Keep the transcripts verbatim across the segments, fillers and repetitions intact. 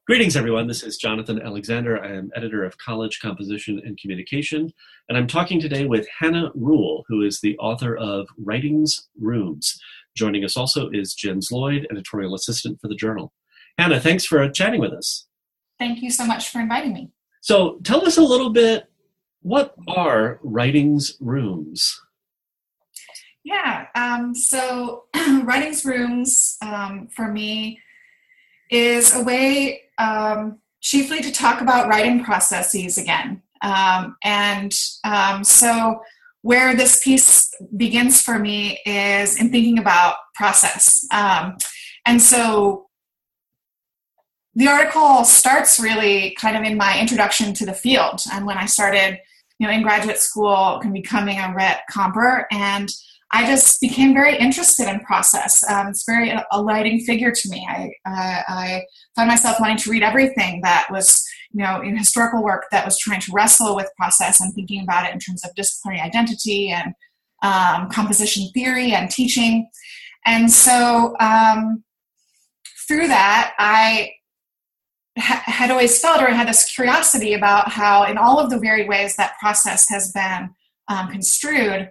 Greetings, everyone. This is Jonathan Alexander. I am editor of College Composition and Communication, and I'm talking today with Hannah Rule, who is the author of Writings Rooms. Joining us also is Jens Lloyd, editorial assistant for the Journal. Hannah, thanks for chatting with us. Thank you so much for inviting me. So tell us a little bit, what are Writings Rooms? Yeah, um, so Writings Rooms, um, for me, is a way um, chiefly to talk about writing processes again. Um, and um, so where this piece begins for me is in thinking about process. Um, and so the article starts really kind of in my introduction to the field, and when I started, you know, in graduate school and becoming a Rhett Comper, and I just became very interested in process. Um, it's very a, a lighting figure to me. I, uh, I found myself wanting to read everything that was, you know, in historical work that was trying to wrestle with process and thinking about it in terms of disciplinary identity and um, composition theory and teaching. And so um, through that, I ha- had always felt, or I had this curiosity about how in all of the varied ways that process has been um, construed,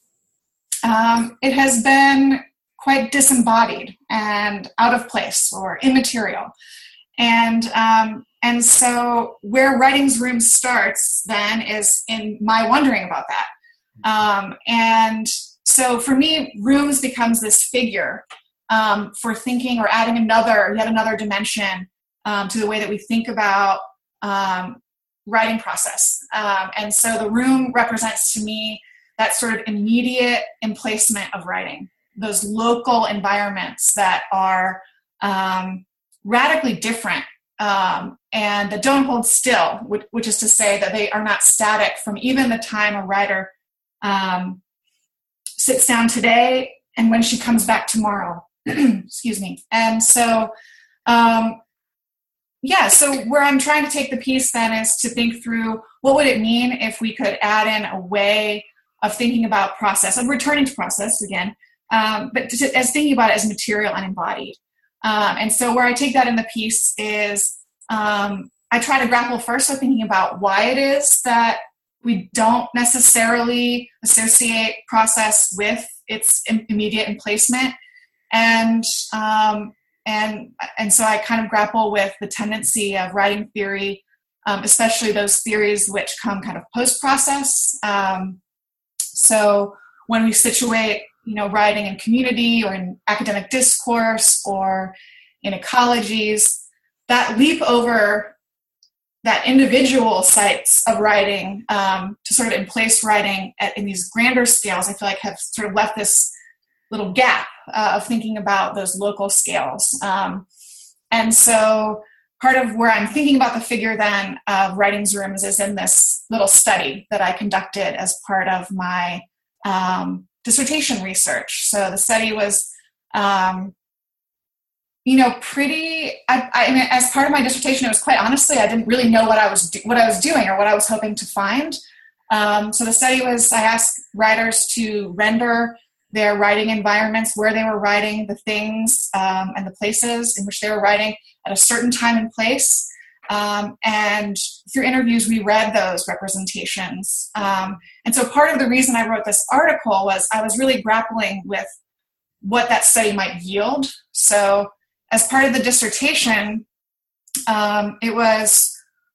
Um, it has been quite disembodied and out of place or immaterial. And um, and so where Writings Rooms starts then is in my wondering about that. Um, and so for me, rooms becomes this figure um, for thinking or adding another, yet another dimension um, to the way that we think about um, writing process. Um, and so the room represents to me that sort of immediate emplacement of writing, those local environments that are um, radically different um, and that don't hold still, which, which is to say that they are not static from even the time a writer um, sits down today and when she comes back tomorrow. Excuse me. And so, um, yeah, so where I'm trying to take the piece then is to think through what would it mean if we could add in a way of thinking about process, of returning to process again, um, but to, as thinking about it as material and embodied. Um, and so where I take that in the piece is um, I try to grapple first with thinking about why it is that we don't necessarily associate process with its immediate emplacement. And, um, and, and so I kind of grapple with the tendency of writing theory, um, especially those theories which come kind of post-process. Um, So when we situate, you know, writing in community or in academic discourse or in ecologies, that leap over that individual sites of writing um, to sort of emplace writing at, in these grander scales, I feel like have sort of left this little gap uh, of thinking about those local scales. Um, and so part of where I'm thinking about the figure then of Writings Rooms is in this little study that I conducted as part of my um, dissertation research. So the study was, um, you know, pretty. I, I mean, as part of my dissertation, it was quite honestly, I didn't really know what I was do, what I was doing or what I was hoping to find. Um, so the study was, I asked writers to render their writing environments, where they were writing, the things um, and the places in which they were writing at a certain time and place. Um, and through interviews, we read those representations. Um, and so part of the reason I wrote this article was I was really grappling with what that study might yield. So as part of the dissertation, um, it was,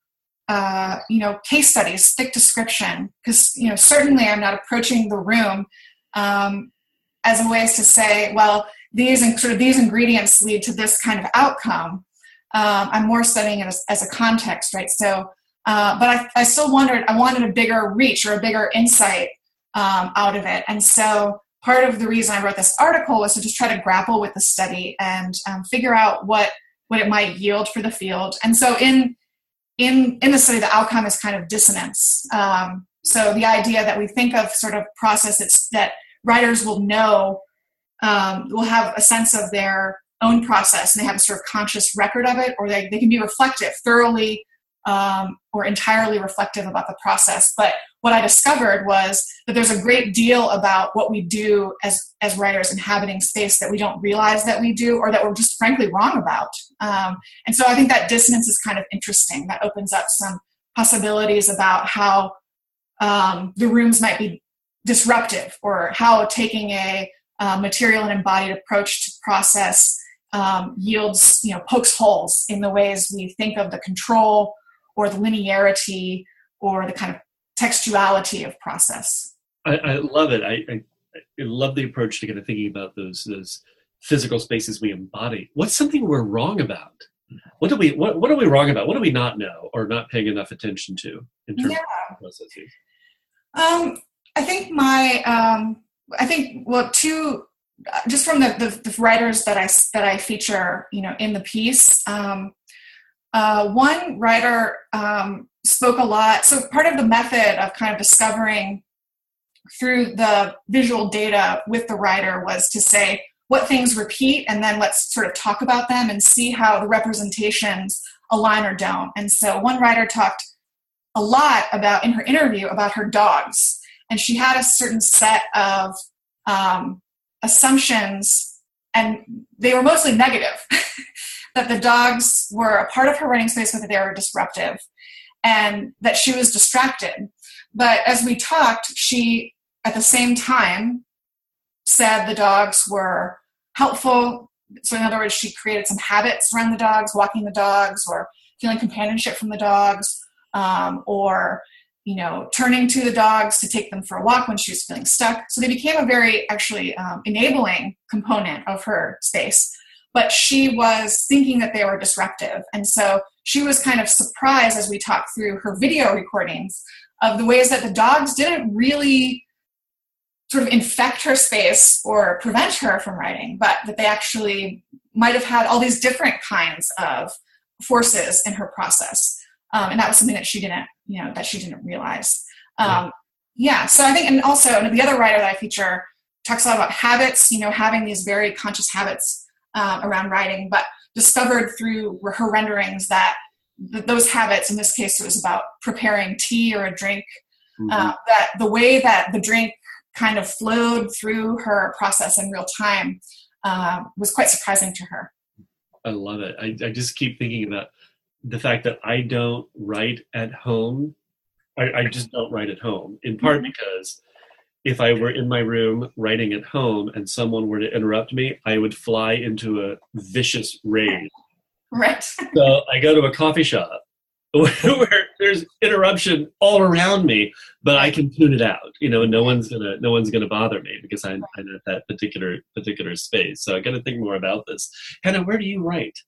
uh, you know, case studies, thick description, because, you know, certainly I'm not approaching the room um, as a way to say, well, these and sort of these ingredients lead to this kind of outcome. Um, I'm more studying it as, as a context, right? So, uh, but I, I still wondered, I wanted a bigger reach or a bigger insight um, out of it. And so part of the reason I wrote this article was to just try to grapple with the study and um, figure out what, what it might yield for the field. And so in, in, in the study, the outcome is kind of dissonance. Um, so the idea that we think of sort of process it's, that writers will know, um, will have a sense of their own process and they have a sort of conscious record of it, or they, they can be reflective, thoroughly um, or entirely reflective about the process. But what I discovered was that there's a great deal about what we do as, as writers inhabiting space that we don't realize that we do, or that we're just frankly wrong about. Um, and so I think that dissonance is kind of interesting. That opens up some possibilities about how um, the rooms might be disruptive, or how taking a uh, material and embodied approach to process um, yields, you know, pokes holes in the ways we think of the control or the linearity or the kind of textuality of process. I, I love it. I, I, I love the approach to kind of thinking about those those physical spaces we embody. What's something we're wrong about? What do we what, what are we wrong about? What do we not know or not paying enough attention to in terms yeah. of processes? Um, I think my um, I think well two just from the, the, the writers that I that I feature, you know, in the piece. Um, uh, one writer um, spoke a lot. So part of the method of kind of discovering through the visual data with the writer was to say what things repeat, and then let's sort of talk about them and see how the representations align or don't. And so one writer talked a lot about, in her interview, about her dogs. And she had a certain set of um, assumptions, and they were mostly negative, that the dogs were a part of her writing space, but that they were disruptive, and that she was distracted. But as we talked, she, at the same time, said the dogs were helpful. So in other words, she created some habits around the dogs, walking the dogs, or feeling companionship from the dogs, um, or, you know, turning to the dogs to take them for a walk when she was feeling stuck. So they became a very actually um, enabling component of her space. But she was thinking that they were disruptive. And so she was kind of surprised as we talked through her video recordings of the ways that the dogs didn't really sort of infect her space or prevent her from writing, but that they actually might have had all these different kinds of forces in her process. Um, and that was something that she didn't, you know, that she didn't realize. Um, yeah. yeah, so I think, and also and the other writer that I feature talks a lot about habits, you know, having these very conscious habits um, around writing, but discovered through her renderings that th- those habits, in this case, it was about preparing tea or a drink, mm-hmm. uh, that the way that the drink kind of flowed through her process in real time uh, was quite surprising to her. I love it. I, I just keep thinking about the fact that I don't write at home. I, I just don't write at home, in part mm-hmm. because if I were in my room writing at home and someone were to interrupt me, I would fly into a vicious rage. Right. So I go to a coffee shop where there's interruption all around me, but I can tune it out. You know, no one's gonna no one's gonna bother me because I'm, I'm at that particular particular space. So I got to think more about this. Hannah, where do you write?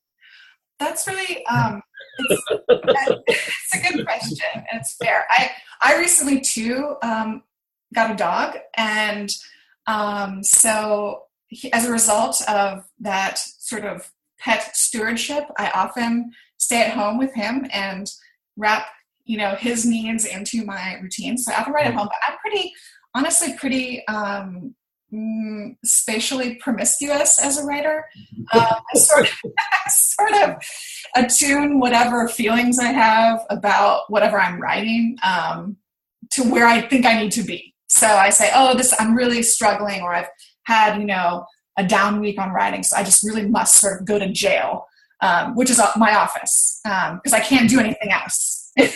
That's really um, it's, it's a good question, and it's fair. I I recently too um, got a dog, and um, so he, as a result of that sort of pet stewardship, I often stay at home with him and wrap, you know, his needs into my routine. So I often write at home, but I'm pretty, honestly, pretty um, mm, spatially promiscuous as a writer. Um, I sort of, sort of attune whatever feelings I have about whatever I'm writing um, to where I think I need to be. So I say, oh, this, I'm really struggling, or I've had, you know, a down week on writing, so I just really must sort of go to jail. Um, which is my office, because um, I can't do anything else. So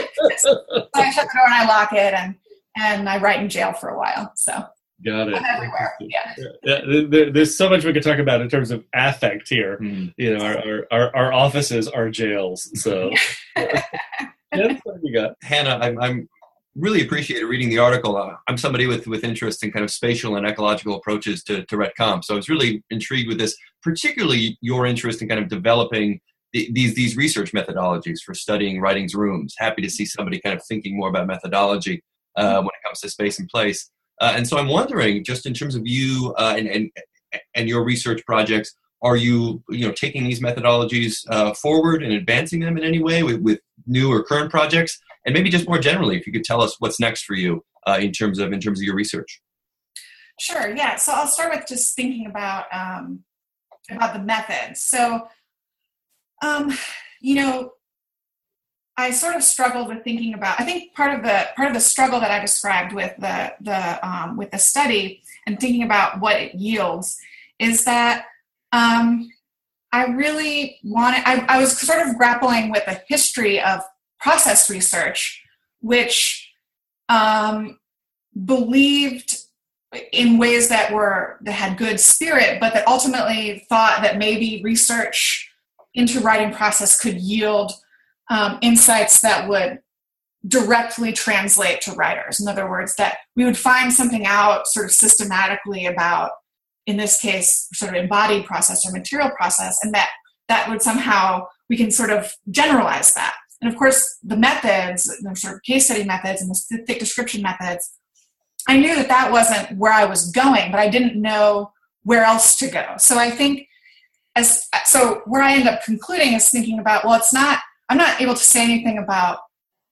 I shut the door and I lock it, and and I write in jail for a while. So got it. I'm everywhere. Yeah. yeah. There, there's so much we could talk about in terms of affect here. Mm. You know, our, our our offices are jails. So that's what you got, Hannah. I'm. I'm really appreciated reading the article. Uh, I'm somebody with, with interest in kind of spatial and ecological approaches to, to RetComp. So I was really intrigued with this, particularly your interest in kind of developing the, these, these research methodologies for studying writing's rooms. Happy to see somebody kind of thinking more about methodology uh, when it comes to space and place. Uh, and so I'm wondering, just in terms of you uh, and, and, and your research projects, are you, you know, taking these methodologies uh, forward and advancing them in any way with, with new or current projects? And maybe just more generally, if you could tell us what's next for you uh, in terms of in terms of your research. Sure. Yeah. So I'll start with just thinking about um, about the methods. So, um, you know, I sort of struggled with thinking about, I think part of the part of the struggle that I described with the the um, with the study and thinking about what it yields is that um, I really wanted, I, I was sort of grappling with a history of process research, which um, believed in ways that were, that had good spirit, but that ultimately thought that maybe research into writing process could yield um, insights that would directly translate to writers. In other words, that we would find something out sort of systematically about, in this case, sort of embodied process or material process, and that that would somehow, we can sort of generalize that. And of course, the methods, the sort of case study methods and the thick description methods, I knew that that wasn't where I was going, but I didn't know where else to go. So I think, as so where I end up concluding is thinking about, well, it's not, I'm not able to say anything about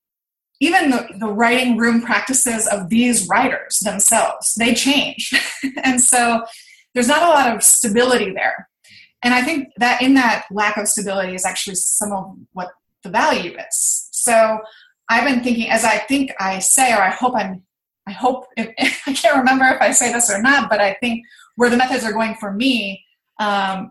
even the, the writing room practices of these writers themselves. They change. And so there's not a lot of stability there. And I think that in that lack of stability is actually some of what the value is. So I've been thinking, as I think I say, or I hope I'm, I hope, if, I can't remember if I say this or not, but I think where the methods are going for me um,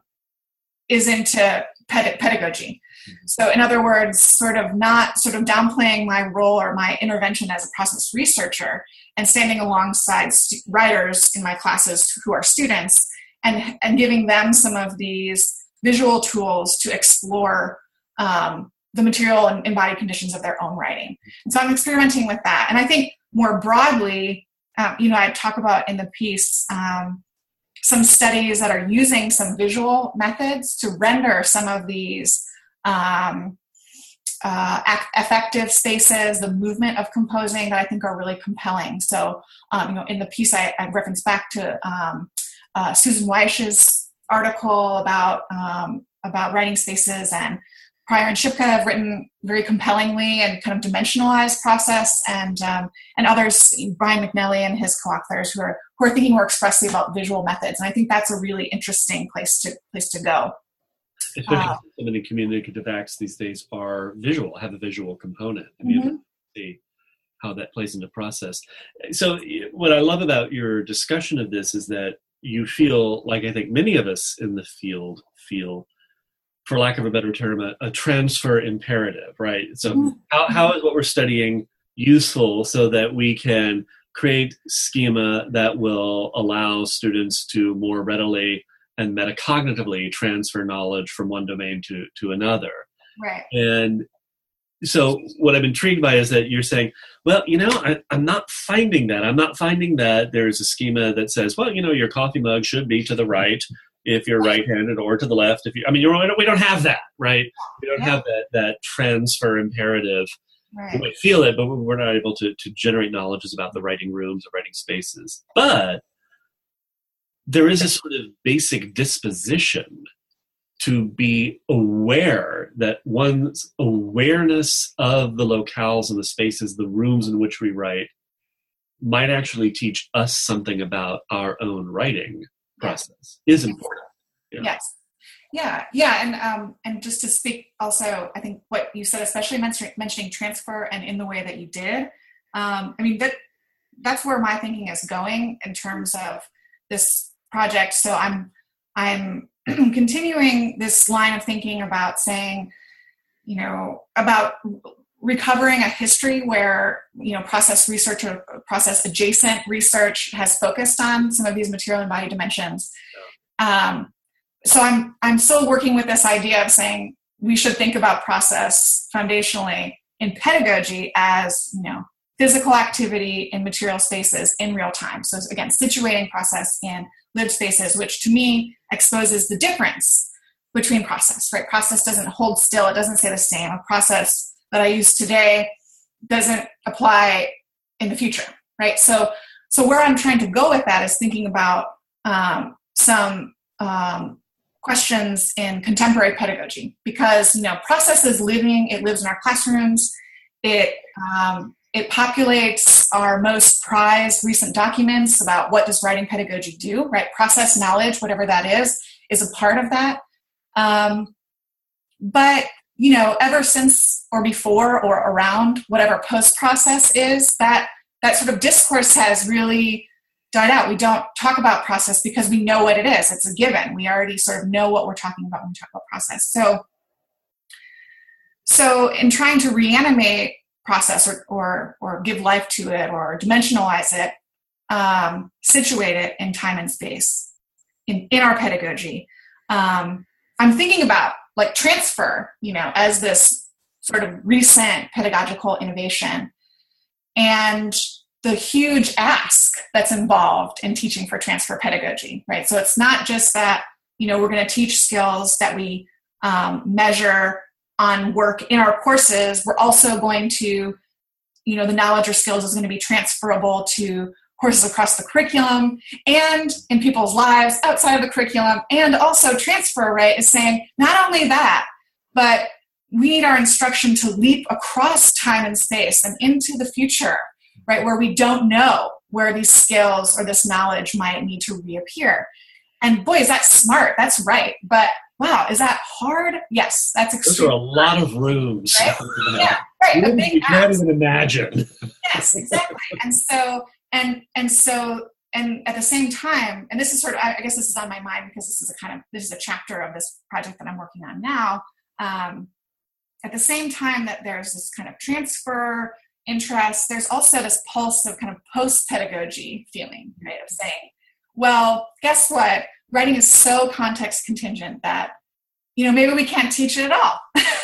is into ped- pedagogy. So in other words, sort of not sort of downplaying my role or my intervention as a process researcher and standing alongside st- writers in my classes who are students and, and giving them some of these visual tools to explore um, the material and embodied conditions of their own writing. And so I'm experimenting with that. And I think more broadly, um, you know, I talk about in the piece um, some studies that are using some visual methods to render some of these Um, uh, affective spaces, the movement of composing that I think are really compelling. So, um, you know, in the piece I, I reference back to um, uh, Susan Weich's article about um, about writing spaces, and Pryor and Shipka have written very compellingly and kind of dimensionalized process, and um, and others, Brian McNally and his co-authors, who are who are thinking more expressly about visual methods. And I think that's a really interesting place to place to go. Especially uh, so many communicative acts these days are visual, have a visual component. And you have to see how that plays into process. So what I love about your discussion of this is that you feel, like I think many of us in the field feel, for lack of a better term, a, a transfer imperative, right? So mm-hmm. how, how is what we're studying useful so that we can create schema that will allow students to more readily and metacognitively transfer knowledge from one domain to, to another. Right. And so what I'm intrigued by is that you're saying, well, you know, I, I'm not finding that. I'm not finding that there's a schema that says, well, you know, your coffee mug should be to the right if you're right-handed, or to the left if you, I mean, you're, we don't have that, right? We don't yeah. have that, that transfer imperative. Right. We might feel it, but we're not able to, to generate knowledges about the writing rooms or writing spaces. But there is a sort of basic disposition to be aware that one's awareness of the locales and the spaces, the rooms in which we write, might actually teach us something about our own writing process is important. Yeah. Yes. Yeah. Yeah. And, um, and just to speak also, I think what you said, especially mentioning, mentioning transfer and in the way that you did, um, I mean, that that's where my thinking is going in terms of this project. So I'm I'm continuing this line of thinking about saying, you know, about recovering a history where, you know, process research or process adjacent research has focused on some of these material and body dimensions. Um, so I'm I'm still working with this idea of saying we should think about process foundationally in pedagogy as, you know, physical activity in material spaces in real time. So again, situating process in lived spaces, which to me exposes the difference between process, right? Process doesn't hold still. It doesn't stay the same. A process that I use today doesn't apply in the future, right? So, so where I'm trying to go with that is thinking about um, some um, questions in contemporary pedagogy, because, you know, process is living. It lives in our classrooms. It um, It populates our most prized recent documents about what does writing pedagogy do, right? Process knowledge, whatever that is, is a part of that. Um, but you know, ever since or before or around whatever post-process is, that that sort of discourse has really died out. We don't talk about process because we know what it is. It's a given. We already sort of know what we're talking about when we talk about process. So, so in trying to reanimate process or or, or give life to it or dimensionalize it, um, situate it in time and space in, in our pedagogy, um, I'm thinking about like transfer, you know, as this sort of recent pedagogical innovation and the huge ask that's involved in teaching for transfer pedagogy, right? So it's not just that, you know, we're going to teach skills that we um, measure on work in our courses. We're also going to, you know, the knowledge or skills is going to be transferable to courses across the curriculum and in people's lives outside of the curriculum. And also transfer, right, is saying not only that, but we need our instruction to leap across time and space and into the future, right, where we don't know where these skills or this knowledge might need to reappear. And boy, is that smart. That's right. But wow, is that hard? Yes, that's extremely Those are a lot of rooms. Right? Yeah, right. A big You can't ask. even imagine. Yes, exactly. And so, and and so, and at the same time, and this is sort of, I guess this is on my mind because this is a kind of, this is a chapter of this project that I'm working on now. Um, at the same time that there's this kind of transfer interest, there's also this pulse of kind of post-pedagogy feeling, right, of saying, well, guess what? Writing is so context contingent that, you know, maybe we can't teach it at all.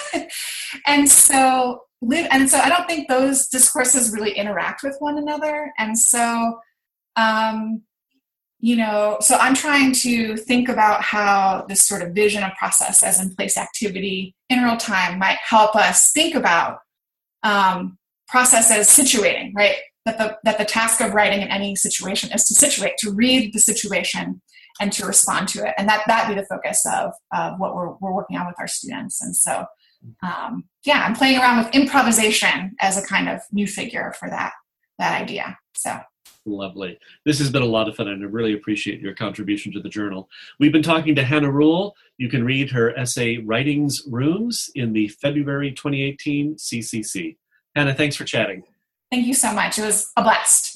and so live, and so I don't think those discourses really interact with one another. And so, um, you know, so I'm trying to think about how this sort of vision of process as in place activity in real time might help us think about um, process as situating, right? That the, that the task of writing in any situation is to situate, to read the situation and to respond to it. And that, that be the focus of, of what we're, we're working on with our students. And so, um, yeah, I'm playing around with improvisation as a kind of new figure for that, that idea. So. Lovely. This has been a lot of fun, and I really appreciate your contribution to the journal. We've been talking to Hannah Rule. You can read her essay, Writings Rooms, in the February twenty eighteen C C C. Hannah, thanks for chatting. Thank you so much. It was a blast.